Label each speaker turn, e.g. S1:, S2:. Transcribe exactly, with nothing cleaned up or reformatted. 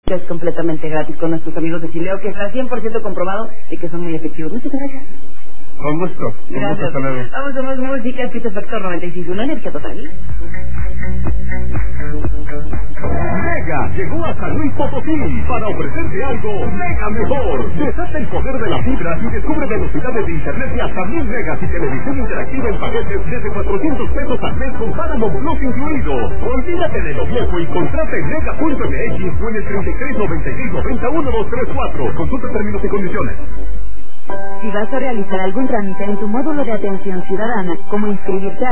S1: que es completamente gratis con nuestros amigos de Sileo, que está cien por ciento comprobado de que son muy efectivos. Muchas gracias.
S2: Con gusto. Con
S1: Gracias.
S2: gusto,
S1: Vamos a más música, el Piso Factor noventa y seis, una energía total.
S3: Mega llegó a San Luis Potosí para ofrecerte algo mega mejor. Desata el poder de la fibra y descubre velocidades de internet de hasta mil megas y televisión interactiva en paquetes desde cuatrocientos pesos al mes con Paramount Plus incluido. Olvídate de lo viejo y contrata en mega punto m x o en el treinta y tres noventa y seis noventa uno dos tres cuatro. Consulta términos y condiciones.
S4: Si vas a realizar algún trámite en tu módulo de atención ciudadana, como inscribirte a